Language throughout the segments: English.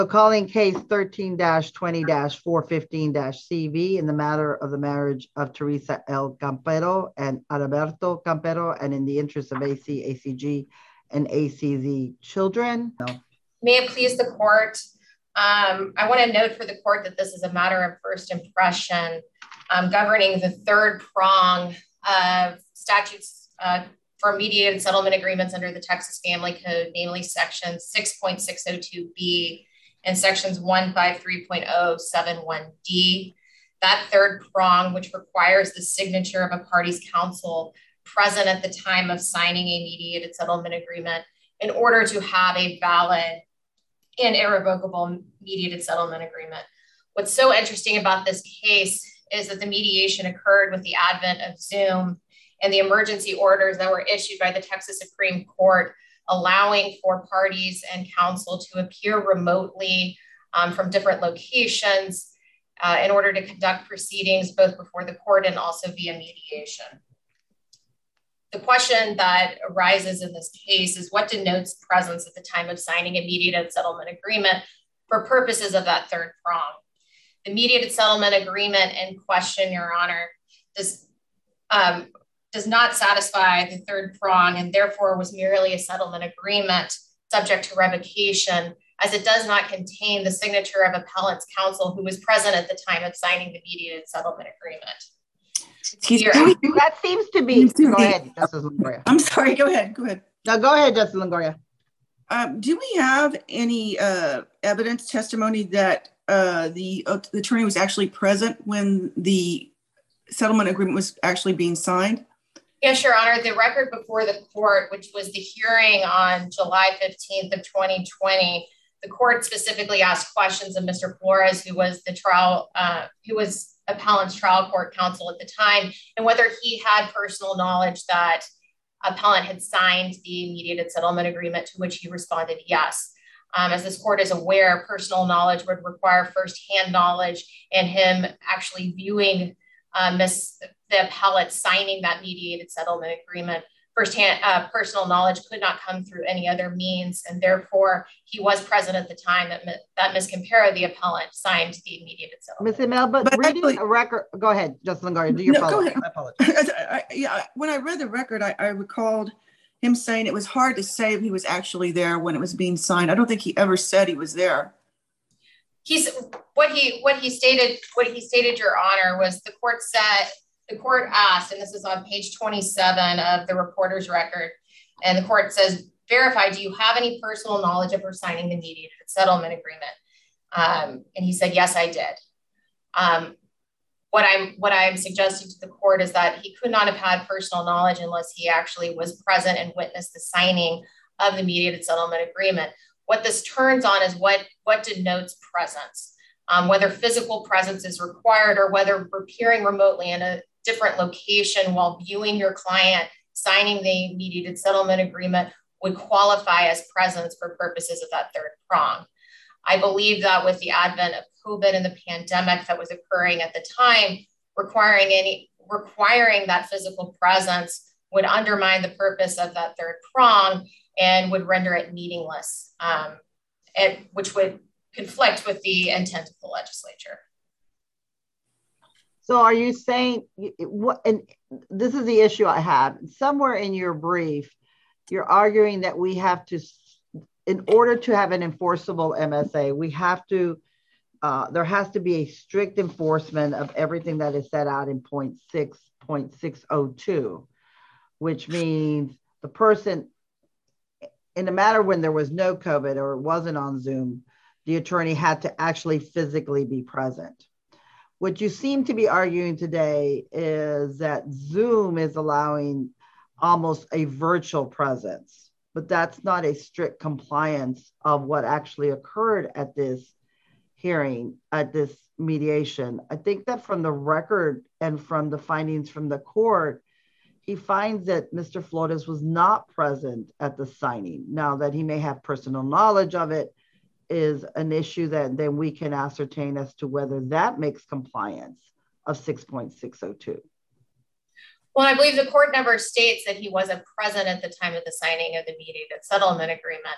Calling case 13-20-415-CV in the matter of the marriage of Teresa L. Campero and Alberto Campero, and in the interest of AC, ACG, and ACZ children. May it please the court. I want to note for the court that this is a matter of first impression governing the third prong of statutes for mediated settlement agreements under the Texas Family Code, namely section 6.602B and sections 153.071D. That third prong, which requires the signature of a party's counsel present at the time of signing a mediated settlement agreement in order to have a valid and irrevocable mediated settlement agreement. What's so interesting about this case is that the mediation occurred with the advent of Zoom and the emergency orders that were issued by the Texas Supreme Court, allowing for parties and counsel to appear remotely from different locations in order to conduct proceedings both before the court and also via mediation. The question that arises in this case is what denotes presence at the time of signing a mediated settlement agreement for purposes of that third prong. The mediated settlement agreement in question, Your Honor, does not satisfy the third prong and therefore was merely a settlement agreement subject to revocation, as it does not contain the signature of appellant's counsel who was present at the time of signing the mediated settlement agreement. That seems to be. Go ahead, Justice Longoria. I'm sorry. Go ahead. No, go ahead, Justice Longoria. Do we have any evidence, testimony that the attorney was actually present when the settlement agreement was actually being signed? Yes, Your Honor. The record before the court, which was the hearing on July 15th of 2020, the court specifically asked questions of Mr. Flores, who was appellant's trial court counsel at the time, and whether he had personal knowledge that appellant had signed the mediated settlement agreement, to which he responded yes. As this court is aware, personal knowledge would require firsthand knowledge, and him actually viewing the appellant signing that mediated settlement agreement. Firsthand personal knowledge could not come through any other means, and therefore he was present at the time that Ms. Campero, the appellant, signed the mediated settlement. Ms. Emel, but reading a record, go ahead, Justice Longoria, do your follow-up. I apologize. When I read the record, I recalled him saying it was hard to say if he was actually there when it was being signed. I don't think he ever said he was there. What he stated, Your Honor, was the court asked, and this is on page 27 of the reporter's record, and the court says, verify, do you have any personal knowledge of her signing the mediated settlement agreement? And he said, yes, I did. What I'm suggesting to the court is that he could not have had personal knowledge unless he actually was present and witnessed the signing of the mediated settlement agreement. What this turns on is what denotes presence, whether physical presence is required or whether appearing remotely in a different location while viewing your client signing the mediated settlement agreement would qualify as presence for purposes of that third prong. I believe that with the advent of COVID and the pandemic that was occurring at the time, requiring that physical presence would undermine the purpose of that third prong and would render it meaningless, which would conflict with the intent of the legislature. So are you saying, and this is the issue I have, somewhere in your brief, you're arguing that we have to, in order to have an enforceable MSA, we have to, there has to be a strict enforcement of everything that is set out in point 6.602, which means the person, in a matter when there was no COVID or it wasn't on Zoom, the attorney had to actually physically be present. What you seem to be arguing today is that Zoom is allowing almost a virtual presence, but that's not a strict compliance of what actually occurred at this hearing, at this mediation. I think that from the record and from the findings from the court, he finds that Mr. Flores was not present at the signing. Now that he may have personal knowledge of it is an issue that then we can ascertain as to whether that makes compliance of 6.602. Well, I believe the court never states that he wasn't present at the time of the signing of the mediated settlement agreement.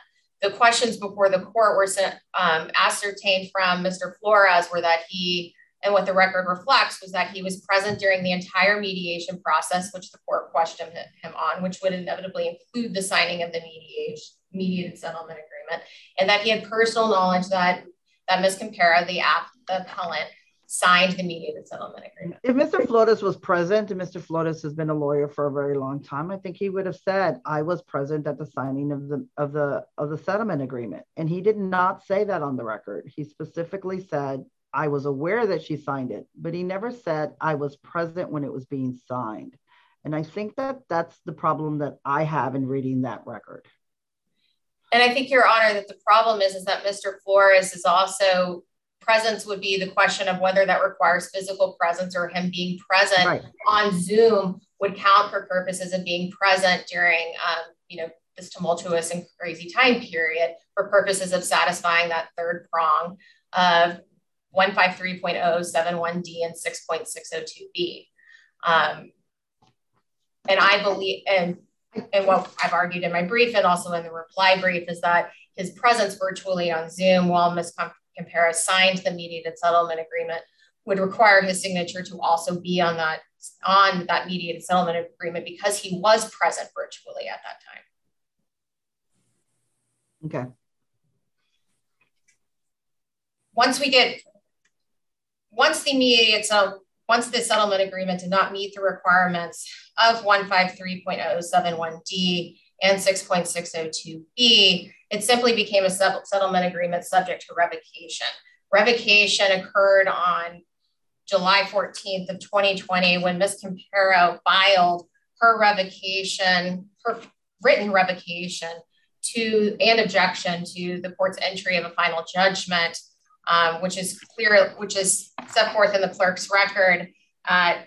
the questions before the court were ascertained from Mr. Flores were that and what the record reflects was that he was present during the entire mediation process, which the court questioned him on, which would inevitably include the signing of the mediated settlement agreement, and that he had personal knowledge that Ms. Campero, the appellant, signed the mediated settlement agreement. If Mr. Flores was present, and Mr. Flores has been a lawyer for a very long time, I think he would have said, I was present at the signing of the settlement agreement. And he did not say that on the record. He specifically said, I was aware that she signed it, but he never said I was present when it was being signed. And I think that that's the problem that I have in reading that record. And I think, Your Honor, that the problem is that Mr. Flores is also, presence would be the question of whether that requires physical presence or him being present on Zoom would count for purposes of being present during, this tumultuous and crazy time period for purposes of satisfying that third prong of 153.071D and 6.602B. And I believe, and what I've argued in my brief and also in the reply brief is that his presence virtually on Zoom while Ms. Campero signed the mediated settlement agreement would require his signature to also be on that mediated settlement agreement because he was present virtually at that time. Okay. Once the settlement agreement did not meet the requirements of 153.071D and 6.602B, it simply became a settlement agreement subject to revocation. Revocation occurred on July 14th of 2020 when Ms. Campero filed her written revocation and objection to the court's entry of a final judgment, which is set forth in the clerk's record at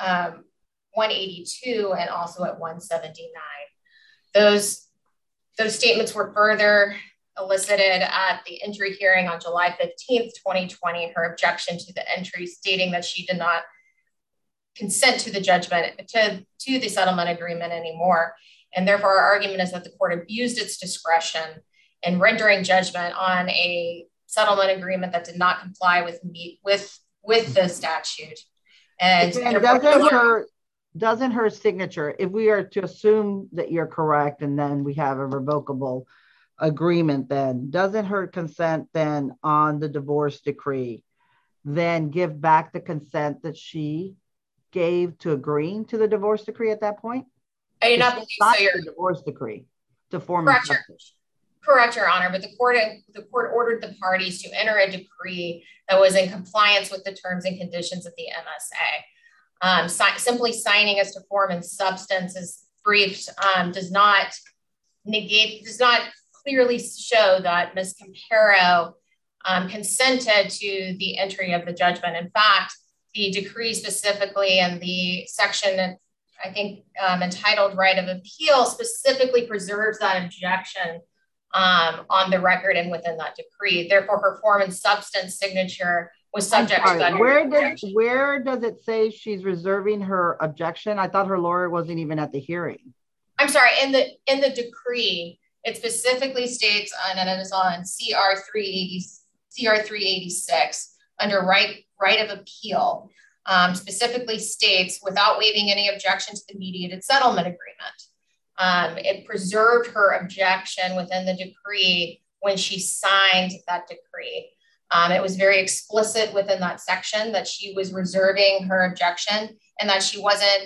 182 and also at 179. Those statements were further elicited at the entry hearing on July 15th, 2020, her objection to the entry stating that she did not consent to the judgment, to the settlement agreement anymore. And therefore, our argument is that the court abused its discretion in rendering judgment on a settlement agreement that did not comply with the statute. And doesn't her signature, if we are to assume that you're correct and then we have a revocable agreement, then doesn't her consent then on the divorce decree then give back the consent that she gave to agreeing to the divorce decree at that point? I do not believe so. The divorce decree to form Correct, Your Honor, but the court ordered the parties to enter a decree that was in compliance with the terms and conditions of the MSA. Simply signing as to form and substance as briefed does not clearly show that Ms. Campero consented to the entry of the judgment. In fact, the decree specifically and the section, I think, entitled Right of Appeal specifically preserves that objection on the record and within that decree. Therefore, her form and substance signature was subject to that. Where does it say she's reserving her objection? I thought her lawyer wasn't even at the hearing. I'm sorry, in the decree, it specifically states, and it is on CR 386 under right of appeal, specifically states without waiving any objection to the mediated settlement agreement. It preserved her objection within the decree when she signed that decree. It was very explicit within that section that she was reserving her objection and that she wasn't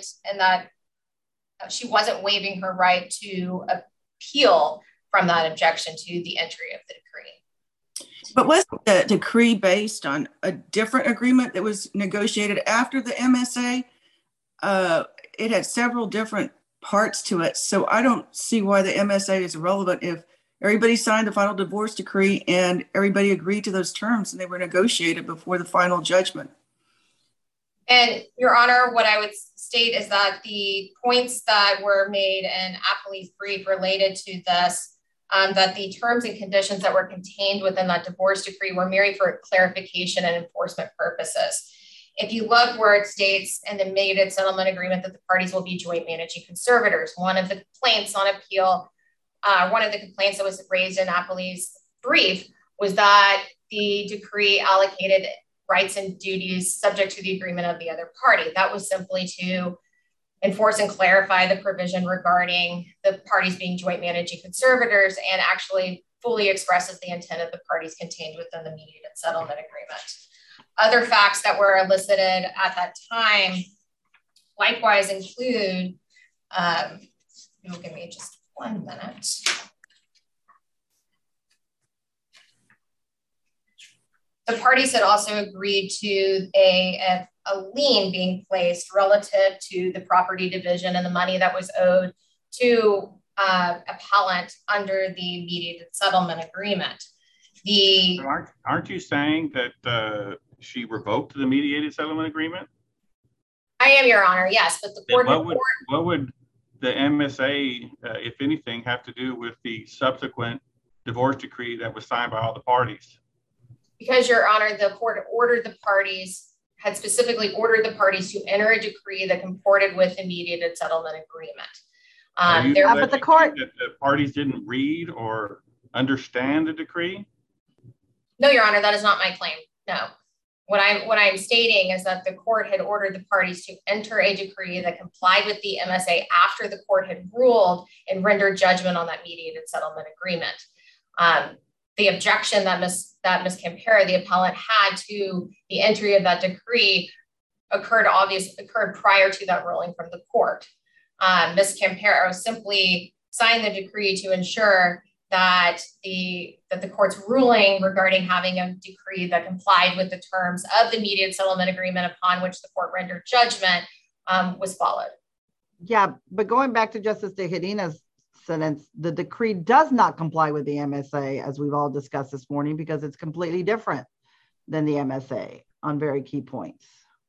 waiving her right to appeal from that objection to the entry of the decree. But was the decree based on a different agreement that was negotiated after the MSA? It had several different parts to it. So I don't see why the MSA is relevant if everybody signed the final divorce decree and everybody agreed to those terms and they were negotiated before the final judgment. And Your Honor, what I would state is that the points that were made in Appley's brief related to this, that the terms and conditions that were contained within that divorce decree were merely for clarification and enforcement purposes. If you look where it states in the mediated settlement agreement that the parties will be joint managing conservators, one of the complaints on appeal one of the complaints that was raised in Appleby's brief was that the decree allocated rights and duties subject to the agreement of the other party. That was simply to enforce and clarify the provision regarding the parties being joint managing conservators, and actually fully expresses the intent of the parties contained within the mediated settlement agreement. Other facts that were elicited at that time likewise include, you'll give me just 1 minute. The parties had also agreed to a lien being placed relative to the property division and the money that was owed to appellant under the mediated settlement agreement. Aren't you saying that she revoked the mediated settlement agreement? I am, Your Honor, yes, but the court... What would the MSA, if anything, have to do with the subsequent divorce decree that was signed by all the parties? Because, Your Honor, the court had specifically ordered the parties to enter a decree that comported with the mediated settlement agreement. But the court... that the parties didn't read or understand the decree? No, Your Honor, that is not my claim. No. What I'm stating is that the court had ordered the parties to enter a decree that complied with the MSA after the court had ruled and rendered judgment on that mediated settlement agreement. The objection that Ms. Campera, the appellant, had to the entry of that decree occurred prior to that ruling from the court. Ms. Campera simply signed the decree to ensure that the court's ruling regarding having a decree that complied with the terms of the mediated settlement agreement upon which the court rendered judgment was followed. Yeah, but going back to Justice Tejerina's sentence, the decree does not comply with the MSA, as we've all discussed this morning, because it's completely different than the MSA on very key points.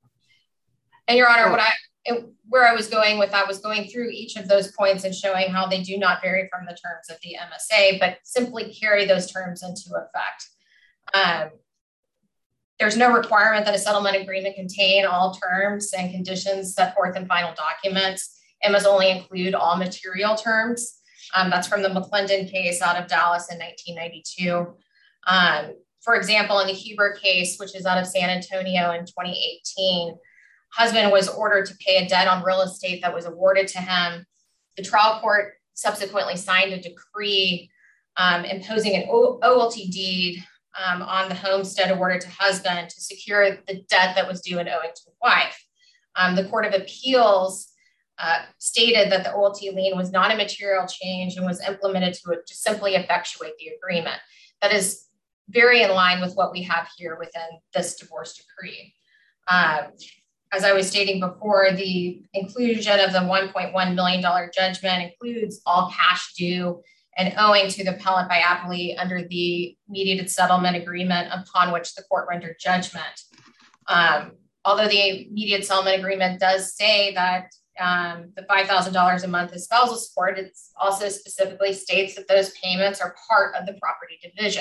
And Your Honor, where I was going with that was going through each of those points and showing how they do not vary from the terms of the MSA, but simply carry those terms into effect. There's no requirement that a settlement agreement contain all terms and conditions set forth in final documents. It must only include all material terms. That's from the McClendon case out of Dallas in 1992. For example, in the Huber case, which is out of San Antonio in 2018, husband was ordered to pay a debt on real estate that was awarded to him. The trial court subsequently signed a decree imposing an OLT deed on the homestead awarded to husband to secure the debt that was due and owing to wife. The Court of Appeals stated that the OLT lien was not a material change and was implemented to simply effectuate the agreement. That is very in line with what we have here within this divorce decree. As I was stating before, the inclusion of the $1.1 million judgment includes all cash due and owing to the appellant by appellee under the mediated settlement agreement upon which the court rendered judgment. Although the mediated settlement agreement does say that the $5,000 a month is spousal support, it also specifically states that those payments are part of the property division.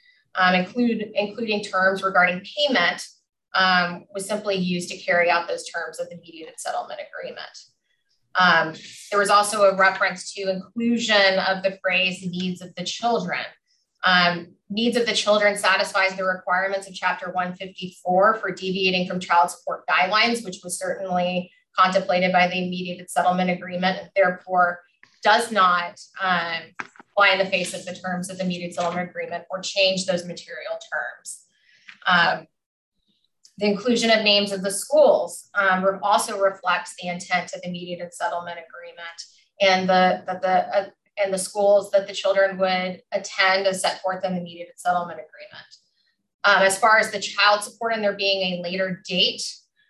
Including terms regarding payment was simply used to carry out those terms of the mediated settlement agreement. There was also a reference to inclusion of the phrase needs of the children. Needs of the children satisfies the requirements of Chapter 154 for deviating from child support guidelines, which was certainly contemplated by the mediated settlement agreement, and therefore does not fly in the face of the terms of the mediated settlement agreement or change those material terms. The inclusion of names of the schools also reflects the intent of the mediated settlement agreement and the schools that the children would attend as set forth in the mediated settlement agreement. As far as the child support and there being a later date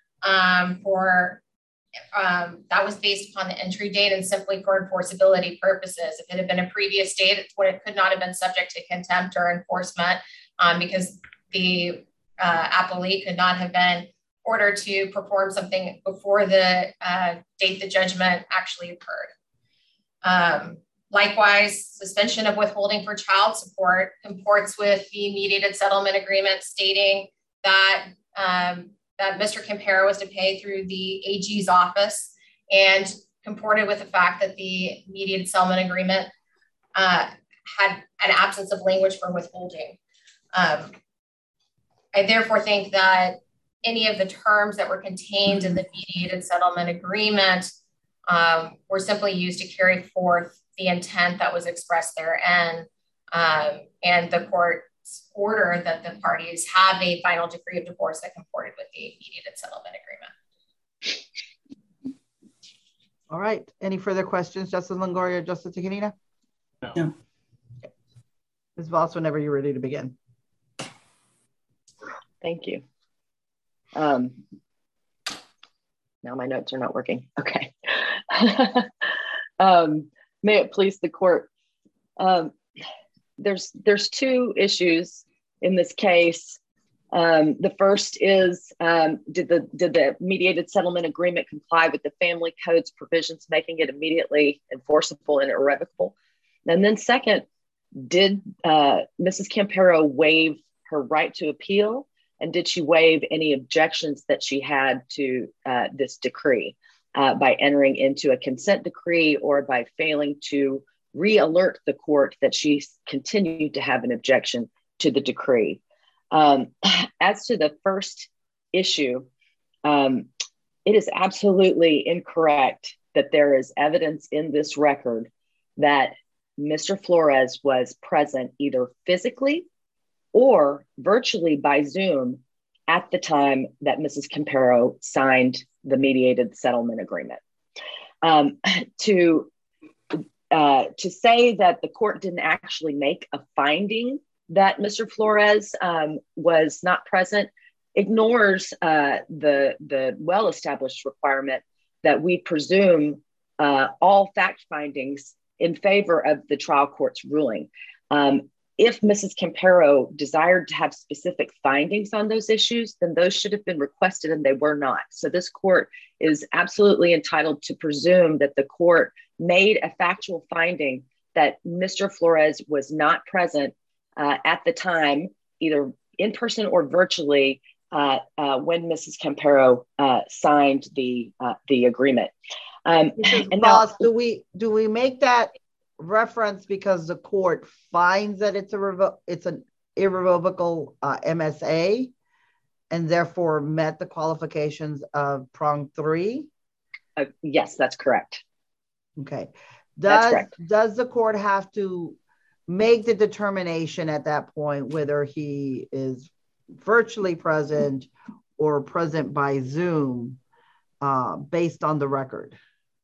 that was based upon the entry date and simply for enforceability purposes. If it had been a previous date, it could not have been subject to contempt or enforcement because the appellee could not have been ordered to perform something before the date the judgment actually occurred. Likewise, suspension of withholding for child support comports with the mediated settlement agreement stating that that Mr. Campera was to pay through the AG's office and comported with the fact that the mediated settlement agreement had an absence of language for withholding. I therefore think that any of the terms that were contained in the mediated settlement agreement were simply used to carry forth the intent that was expressed therein, and the court's order that the parties have a final decree of divorce that comported with the mediated settlement agreement. All right. Any further questions, Justice Longoria, Justice Tignina? No. Ms. Voss, whenever you're ready to begin. Thank you. Now my notes are not working. Okay. May it please the court. There's two issues in this case. The first is, did the mediated settlement agreement comply with the family code's provisions, making it immediately enforceable and irrevocable? And then second, did Mrs. Campero waive her right to appeal? And did she waive any objections that she had to this decree by entering into a consent decree or by failing to re-alert the court that she continued to have an objection to the decree? As to the first issue, it is absolutely incorrect that there is evidence in this record that Mr. Flores was present either physically or virtually by Zoom at the time that Mrs. Campero signed the mediated settlement agreement. To say that the court didn't actually make a finding that Mr. Flores was not present ignores the well-established requirement that we presume all fact findings in favor of the trial court's ruling. If Mrs. Campero desired to have specific findings on those issues, then those should have been requested and they were not. So this court is absolutely entitled to presume that the court made a factual finding that Mr. Flores was not present at the time, either in person or virtually, when Mrs. Campero signed the agreement. Boss, do we make that reference because the court finds that it's an irrevocable MSA and therefore met the qualifications of prong 3? Yes, that's correct. Okay. That's correct. Does the court have to make the determination at that point whether he is virtually present or present by Zoom based on the record?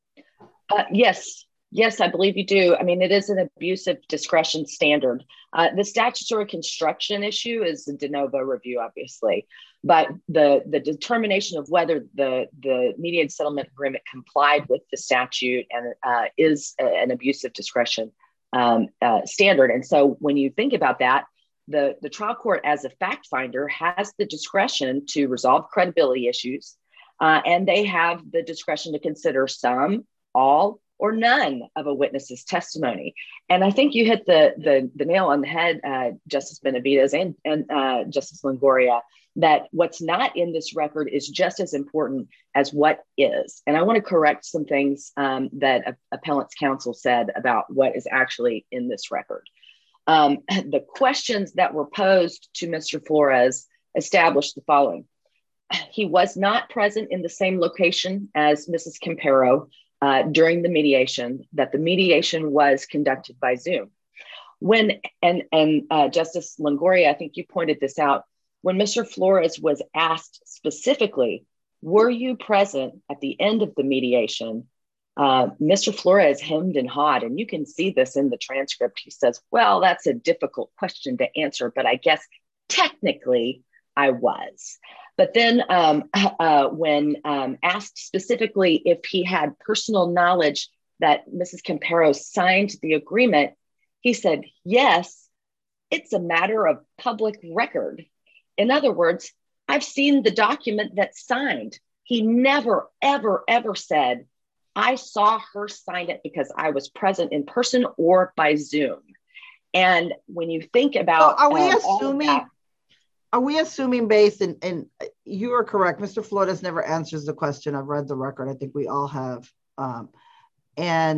Yes, I believe you do. I mean, it is an abusive discretion standard. The statutory construction issue is a de novo review, obviously, but the determination of whether the mediated settlement agreement complied with the statute and is an abusive discretion standard. And so when you think about that, the trial court as a fact finder has the discretion to resolve credibility issues, and they have the discretion to consider some, all, or none of a witness's testimony. And I think you hit the nail on the head, Justice Benavides and Justice Longoria, that what's not in this record is just as important as what is. And I want to correct some things that appellant's counsel said about what is actually in this record. The questions that were posed to Mr. Flores established the following. He was not present in the same location as Mrs. Campero during the mediation, that the mediation was conducted by Zoom. Justice Longoria, I think you pointed this out, when Mr. Flores was asked specifically, were you present at the end of the mediation? Mr. Flores hemmed and hawed, and you can see this in the transcript. He says, well, that's a difficult question to answer, but I guess technically I was. But then when asked specifically if he had personal knowledge that Mrs. Campero signed the agreement, he said, yes, it's a matter of public record. In other words, I've seen the document that's signed. He never, ever, ever said, I saw her sign it because I was present in person or by Zoom. And when you think about are we assuming based and you are correct, Mr. Flores never answers the question. I've read the record. I think we all have. And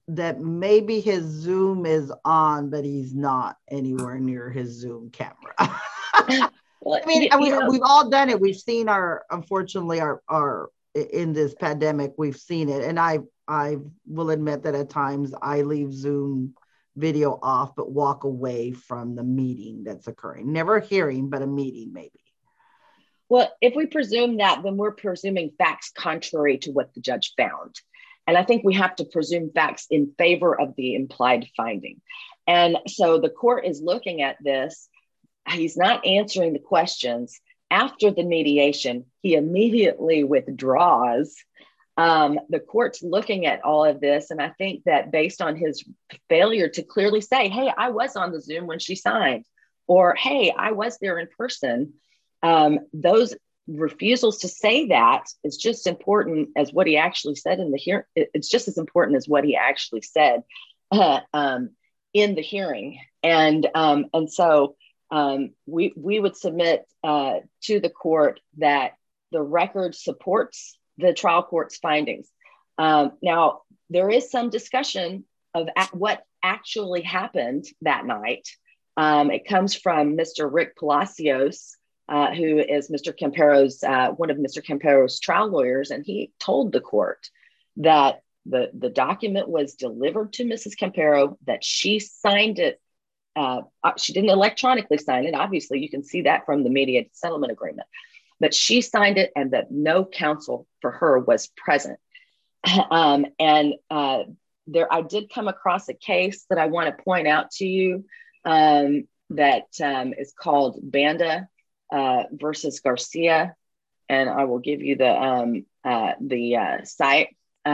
that maybe his Zoom is on, but he's not anywhere near his Zoom camera. Well, I mean, we've all done it. We've seen unfortunately, our in this pandemic, we've seen it. And I will admit that at times I leave Zoom video off, but walk away from the meeting that's occurring. Never a hearing, but a meeting maybe. Well, if we presume that, then we're presuming facts contrary to what the judge found. And I think we have to presume facts in favor of the implied finding. And so the court is looking at this. He's not answering the questions. After the mediation, he immediately withdraws. The court's looking at all of this. And I think that based on his failure to clearly say, hey, I was on the Zoom when she signed, or hey, I was there in person, those refusals to say that is just important as what he actually said in the hearing. It's just as important as what he actually said in the hearing. And so we would submit to the court that the record supports the trial court's findings. Now, there is some discussion of what actually happened that night. It comes from Mr. Rick Palacios, who is Mr. Campero's, one of Mr. Campero's trial lawyers, and he told the court that the document was delivered to Mrs. Campero, that she signed it. She didn't electronically sign it. Obviously, you can see that from the mediated settlement agreement, but she signed it and that no counsel for her was present. I did come across a case that I want to point out to you that is called Banda versus Garcia, and I will give you the site.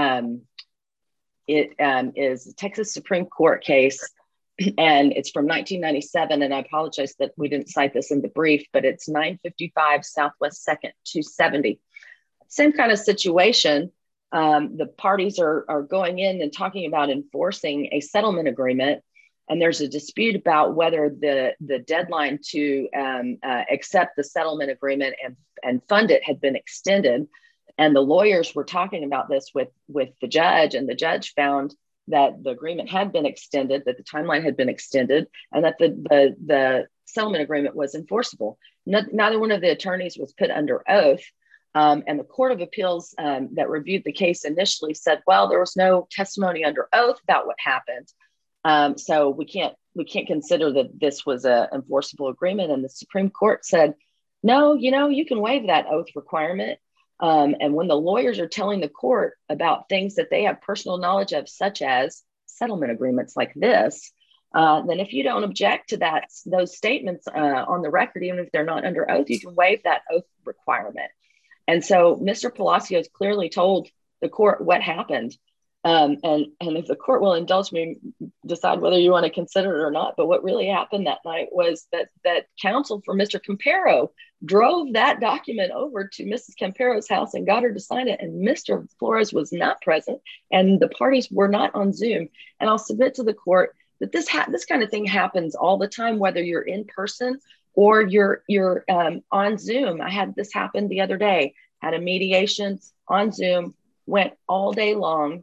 It is a Texas Supreme Court case, and it's from 1997. And I apologize that we didn't cite this in the brief, but it's 955 Southwest 2nd 270. Same kind of situation. The parties are going in and talking about enforcing a settlement agreement. And there's a dispute about whether the deadline to accept the settlement agreement and fund it had been extended. And the lawyers were talking about this with the judge, and the judge found that the agreement had been extended, that the timeline had been extended, and that the settlement agreement was enforceable. Neither one of the attorneys was put under oath. And the Court of Appeals that reviewed the case initially said, well, there was no testimony under oath about what happened. So we can't consider that this was an enforceable agreement. And the Supreme Court said, no, you can waive that oath requirement. And when the lawyers are telling the court about things that they have personal knowledge of, such as settlement agreements like this, then if you don't object to those statements on the record, even if they're not under oath, you can waive that oath requirement. And so Mr. Palacios clearly told the court what happened. And if the court will indulge me, decide whether you want to consider it or not. But what really happened that night was that counsel for Mr. Campero drove that document over to Mrs. Campero's house and got her to sign it. And Mr. Flores was not present, and the parties were not on Zoom. And I'll submit to the court that this kind of thing happens all the time, whether you're in person or you're on Zoom. I had this happen the other day. Had a mediation on Zoom, went all day long.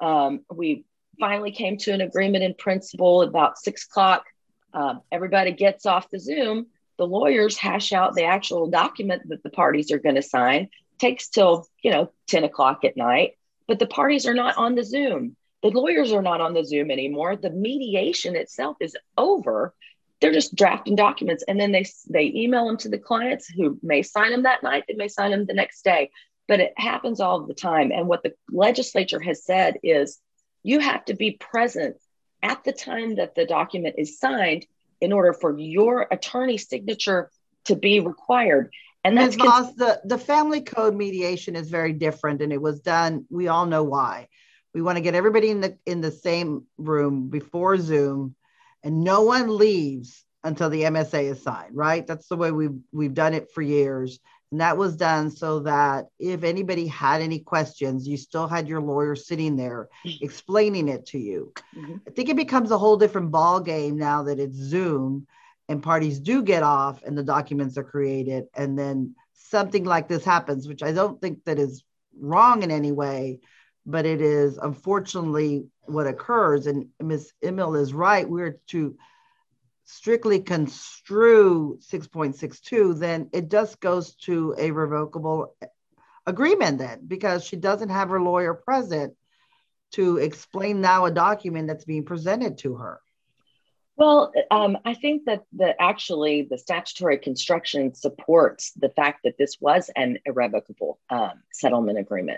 We finally came to an agreement in principle about 6 o'clock. Everybody gets off the Zoom. The lawyers hash out the actual document that the parties are going to sign. Takes till 10 o'clock at night, but the parties are not on the Zoom. The lawyers are not on the Zoom anymore. The mediation itself is over. They're just drafting documents, and then they email them to the clients, who may sign them that night. They may sign them the next day. But it happens all the time. And what the legislature has said is you have to be present at the time that the document is signed in order for your attorney's signature to be required. And that's Ms. Moss, the family code mediation is very different, and it was done. We all know why. We want to get everybody in the same room before Zoom, and no one leaves until the MSA is signed, right? That's the way we've done it for years. And that was done so that if anybody had any questions, you still had your lawyer sitting there explaining it to you. Mm-hmm. I think it becomes a whole different ball game now that it's Zoom and parties do get off and the documents are created. And then something like this happens, which I don't think that is wrong in any way. but it is unfortunately what occurs. And Ms. Emil is right. We're to strictly construe 6.62, then it just goes to a revocable agreement then, because she doesn't have her lawyer present to explain now a document that's being presented to her. Well, I think that actually the statutory construction supports the fact that this was an irrevocable settlement agreement.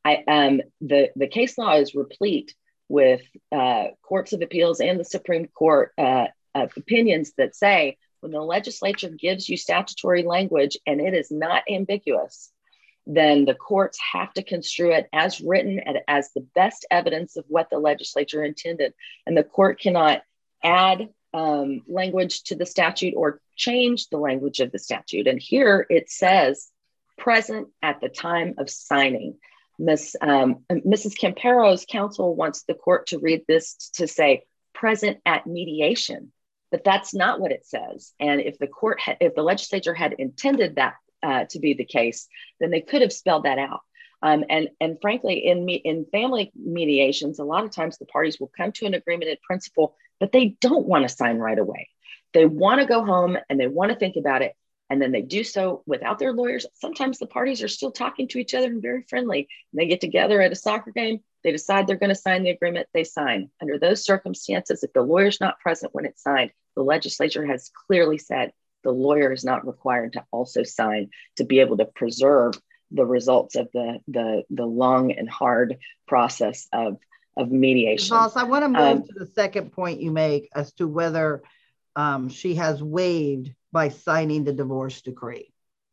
The case law is replete with courts of appeals and the Supreme Court opinions that say when the legislature gives you statutory language and it is not ambiguous, then the courts have to construe it as written and as the best evidence of what the legislature intended. And the court cannot add language to the statute or change the language of the statute. And here it says present at the time of signing. Mrs. Campero's counsel wants the court to read this to say present at mediation, but that's not what it says. And if the legislature had intended that to be the case, then they could have spelled that out. And frankly, in family mediations, a lot of times the parties will come to an agreement in principle, but they don't want to sign right away. They want to go home and they want to think about it. And then they do so without their lawyers. Sometimes the parties are still talking to each other and very friendly. And they get together at a soccer game. They decide they're going to sign the agreement. They sign. Under those circumstances, if the lawyer's not present when it's signed, the legislature has clearly said the lawyer is not required to also sign to be able to preserve the results of the long and hard process of mediation. Voss, I want to move to the second point you make as to whether she has waived by signing the divorce decree.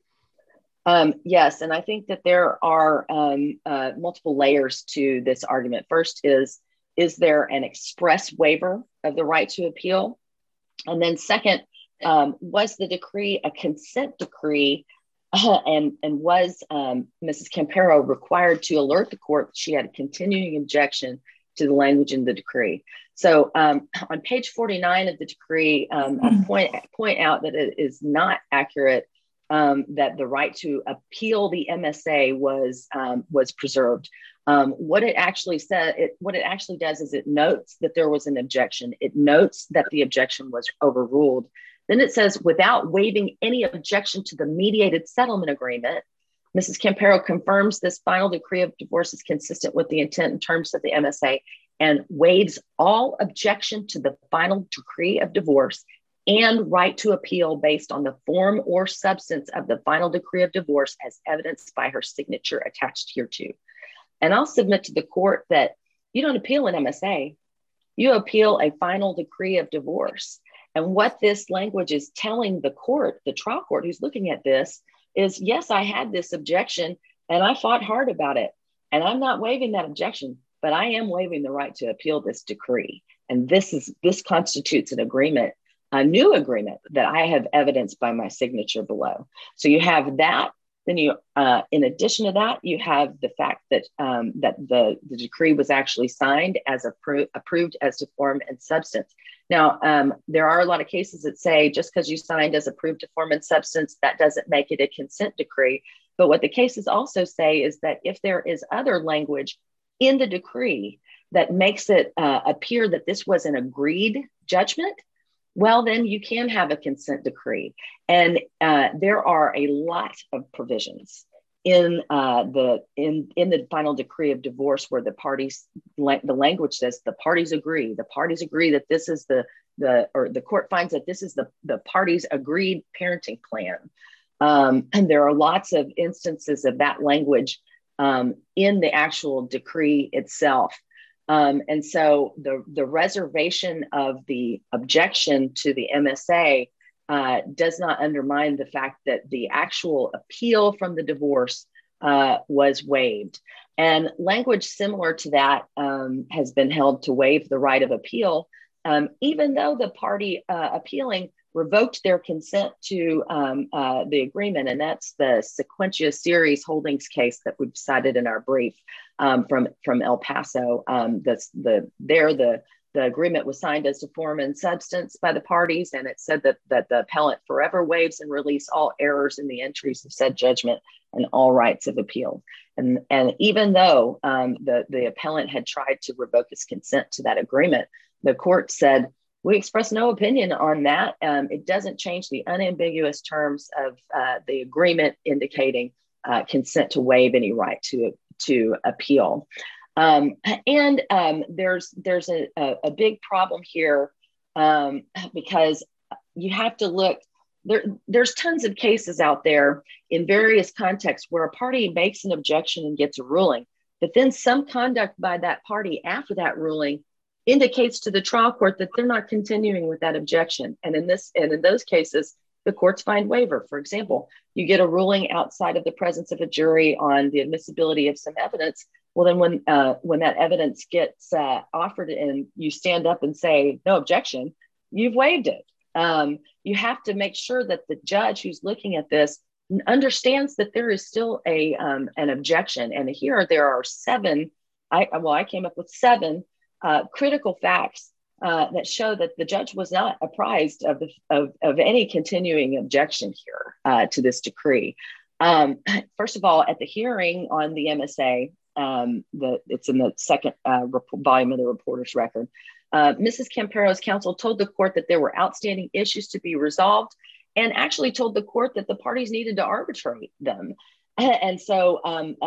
Yes, and I think that there are multiple layers to this argument. First is there an express waiver of the right to appeal? And then second, was the decree a consent decree? And was Mrs. Campero required to alert the court that she had a continuing objection to the language in the decree? So on page 49 of the decree, I point out that it is not accurate that the right to appeal the MSA was preserved. What it actually does is it notes that there was an objection. It notes that the objection was overruled. Then it says, without waiving any objection to the mediated settlement agreement, Mrs. Campero confirms this final decree of divorce is consistent with the intent and terms of the MSA and waives all objection to the final decree of divorce and right to appeal based on the form or substance of the final decree of divorce as evidenced by her signature attached hereto. And I'll submit to the court that you don't appeal an MSA, you appeal a final decree of divorce. And what this language is telling the court, the trial court who's looking at this, is yes, I had this objection and I fought hard about it. And I'm not waiving that objection, but I am waiving the right to appeal this decree. And this constitutes an agreement, a new agreement that I have evidenced by my signature below. So you have that. Then you, in addition to that, you have the fact that the decree was actually signed as approved as to form and substance. Now, there are a lot of cases that say just because you signed as approved to form and substance, that doesn't make it a consent decree. But what the cases also say is that if there is other language in the decree that makes it appear that this was an agreed judgment, well, then you can have a consent decree. And there are a lot of provisions in the final decree of divorce where the parties, the language says the parties agree that this is or the court finds that this is the parties agreed parenting plan. And there are lots of instances of that language in the actual decree itself. And so the reservation of the objection to the MSA does not undermine the fact that the actual appeal from the divorce was waived. And language similar to that has been held to waive the right of appeal, even though the party appealing revoked their consent to the agreement. And that's the Sequentia Series Holdings case that we've cited in our brief from El Paso. The the agreement was signed as to form and substance by the parties, and it said that the appellant forever waives and release all errors in the entries of said judgment and all rights of appeal. And even though the appellant had tried to revoke his consent to that agreement, the court said, we express no opinion on that. It doesn't change the unambiguous terms of the agreement indicating consent to waive any right to appeal. There's a big problem here because you have to look, there's tons of cases out there in various contexts where a party makes an objection and gets a ruling, but then some conduct by that party after that ruling indicates to the trial court that they're not continuing with that objection. And in those cases, the courts find waiver. For example, you get a ruling outside of the presence of a jury on the admissibility of some evidence. Well, then when that evidence gets offered and you stand up and say, no objection, you've waived it. You have to make sure that the judge who's looking at this understands that there is still an objection. And here there are I came up with seven critical facts that show that the judge was not apprised of any continuing objection here to this decree. First of all, at the hearing on the MSA, it's in the second volume of the reporter's record, Mrs. Campero's counsel told the court that there were outstanding issues to be resolved and actually told the court that the parties needed to arbitrate them. And so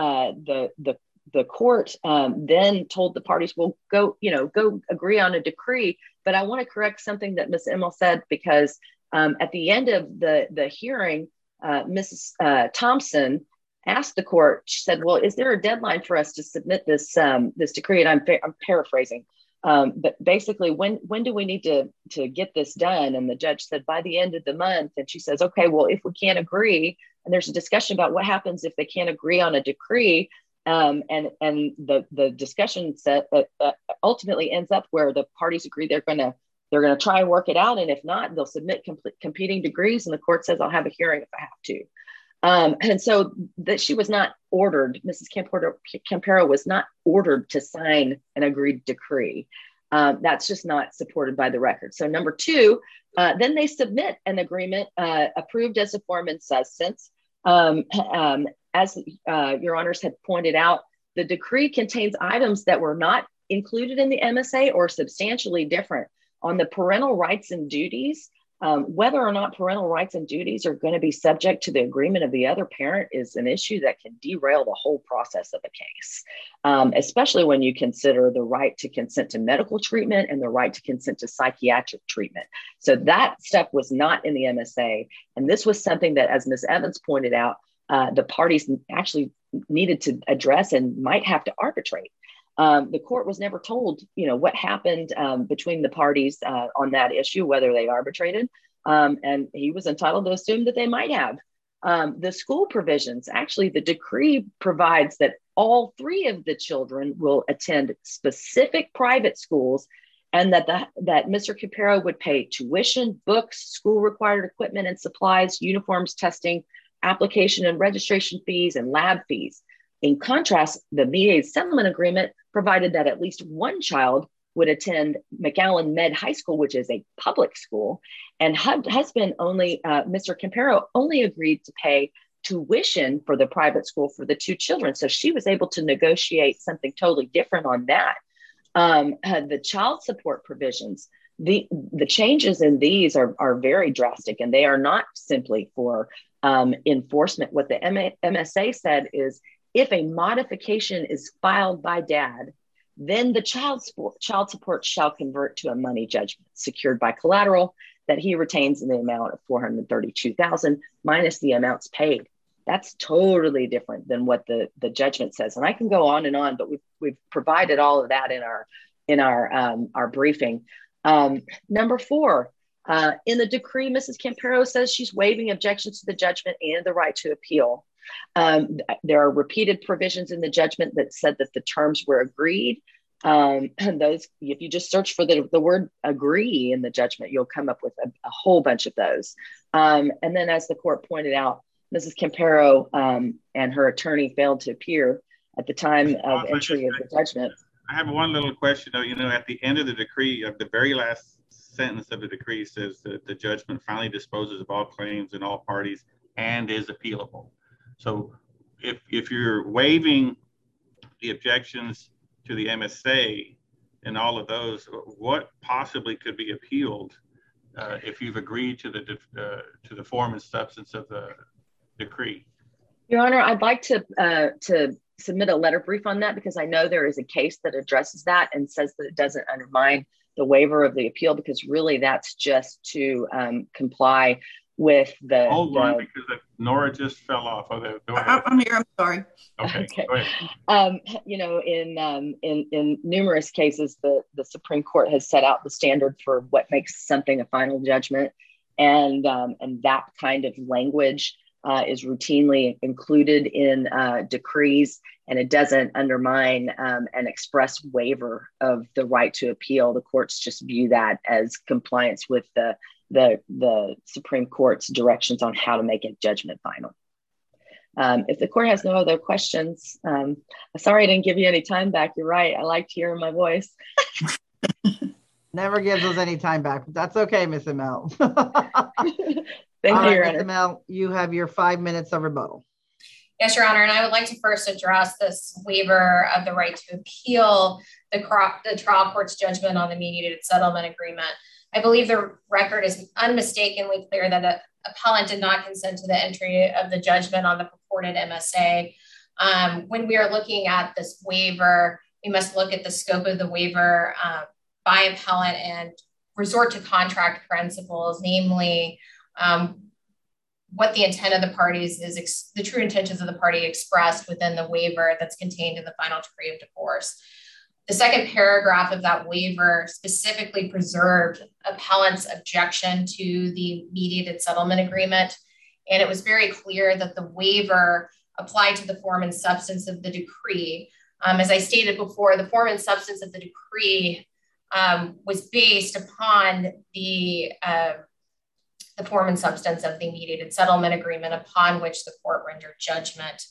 the court then told the parties, well, go agree on a decree. But I want to correct something that Ms. Immel said, because at the end of the hearing, Mrs. Thompson asked the court, she said, well, is there a deadline for us to submit this decree? And I'm paraphrasing. But basically, when do we need to get this done? And the judge said, by the end of the month. And she says, okay, well, if we can't agree, and there's a discussion about what happens if they can't agree on a decree. And the discussion ultimately ends up where the parties agree they're going to try and work it out. And if not, they'll submit competing degrees. And the court says, I'll have a hearing if I have to. And so that she was not ordered, Mrs. Campero was not ordered to sign an agreed decree. That's just not supported by the record. So number two, then they submit an agreement approved as a form and substance. As your honors had pointed out, the decree contains items that were not included in the MSA or substantially different on the parental rights and duties. Whether or not parental rights and duties are going to be subject to the agreement of the other parent is an issue that can derail the whole process of a case, especially when you consider the right to consent to medical treatment and the right to consent to psychiatric treatment. So that stuff was not in the MSA. And this was something that, as Ms. Evans pointed out, the parties actually needed to address and might have to arbitrate. The court was never told, what happened between the parties on that issue, whether they arbitrated, and he was entitled to assume that they might have. The school provisions, actually, the decree provides that all three of the children will attend specific private schools, and that Mr. Campero would pay tuition, books, school required equipment and supplies, uniforms, testing, application and registration fees, and lab fees. In contrast, the mediated settlement agreement provided that at least one child would attend McAllen Med High School, which is a public school, and husband only, Mr. Campero only agreed to pay tuition for the private school for the two children. So she was able to negotiate something totally different on that. The child support provisions, the changes in these are very drastic, and they are not simply for enforcement. What the MSA said is, if a modification is filed by dad, then the child support shall convert to a money judgment secured by collateral that he retains in the amount of $432,000 minus the amounts paid. That's totally different than what the judgment says. And I can go on and on, but we've provided all of that in our briefing. Number four, in the decree, Mrs. Campero says she's waiving objections to the judgment and the right to appeal. There are repeated provisions in the judgment that said that the terms were agreed. And those, if you just search for the word agree in the judgment, you'll come up with a whole bunch of those. And then, as the court pointed out, Mrs. Campero and her attorney failed to appear at the time of entry of the judgment. I have one little question though. At the end of the decree, of the very last sentence of the decree says that the judgment finally disposes of all claims in all parties and is appealable. So if you're waiving the objections to the MSA and all of those, what possibly could be appealed if you've agreed to the form and substance of the decree? Your Honor, I'd like to submit a letter brief on that, because I know there is a case that addresses that and says that it doesn't undermine the waiver of the appeal, because really that's just to comply with the— Hold on, because Nora just fell off. Go ahead. I'm here. I'm sorry. Okay. Go ahead. In numerous cases, the Supreme Court has set out the standard for what makes something a final judgment, and that kind of language is routinely included in decrees, and it doesn't undermine an express waiver of the right to appeal. The courts just view that as compliance with the Supreme Court's directions on how to make a judgment final. If the court has no other questions, sorry I didn't give you any time back. You're right. I liked hearing my voice. Never gives us any time back. That's okay, Ms. Amell. Thank you, Your Honor. Ms. Amell, you have your 5 minutes of rebuttal. Yes, Your Honor, and I would like to first address this waiver of the right to appeal the trial court's judgment on the mediated settlement agreement. I believe the record is unmistakably clear that the appellant did not consent to the entry of the judgment on the purported MSA. When we are looking at this waiver, we must look at the scope of the waiver by appellant and resort to contract principles, namely what the intent of the parties is, the true intentions of the party expressed within the waiver that's contained in the final decree of divorce. The second paragraph of that waiver specifically preserved appellant's objection to the mediated settlement agreement. And it was very clear that the waiver applied to the form and substance of the decree. As I stated before, the form and substance of the decree was based upon the form and substance of the mediated settlement agreement upon which the court rendered judgment.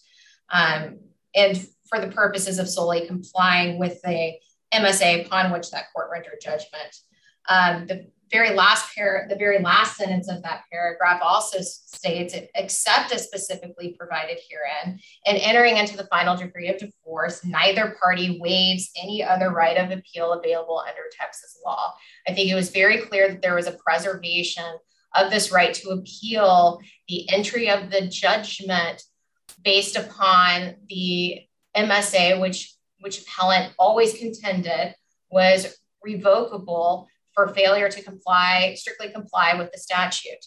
And for the purposes of solely complying with the MSA upon which that court rendered judgment. The very last sentence of that paragraph also states, except as specifically provided herein, and entering into the final decree of divorce, neither party waives any other right of appeal available under Texas law. I think it was very clear that there was a preservation of this right to appeal the entry of the judgment based upon the MSA, which appellant always contended was revocable for failure to strictly comply with the statute.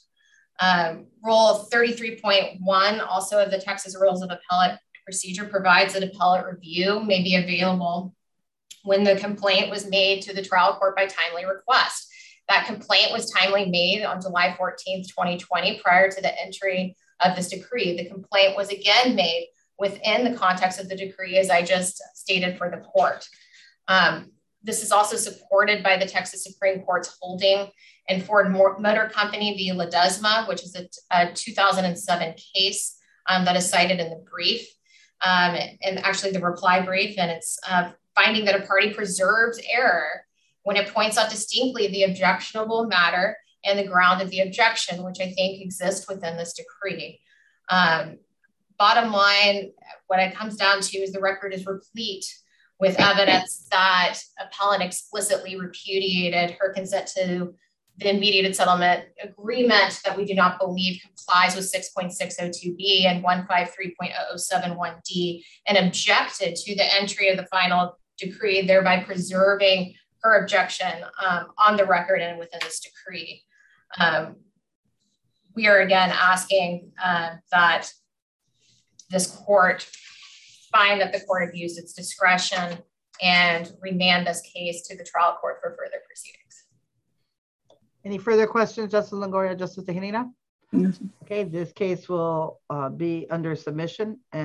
Rule 33.1 also of the Texas Rules of Appellate Procedure provides that appellate review may be available when the complaint was made to the trial court by timely request. That complaint was timely made on July 14th, 2020, prior to the entry of this decree. The complaint was again made within the context of the decree, as I just stated for the court. This is also supported by the Texas Supreme Court's holding in Ford Motor Company v. Ledesma, which is a 2007 case that is cited in the brief, and actually the reply brief, and it's finding that a party preserves error when it points out distinctly the objectionable matter and the ground of the objection, which I think exists within this decree. Bottom line, what it comes down to is the record is replete with evidence that appellant explicitly repudiated her consent to the mediated settlement agreement that we do not believe complies with 6.602B and 153.0071D, and objected to the entry of the final decree, thereby preserving her objection on the record and within this decree. We are again asking that this court find that the court abused its discretion and remand this case to the trial court for further proceedings. Any further questions, Justice Longoria, Justice Tejanina? Yes. Okay, this case will be under submission. And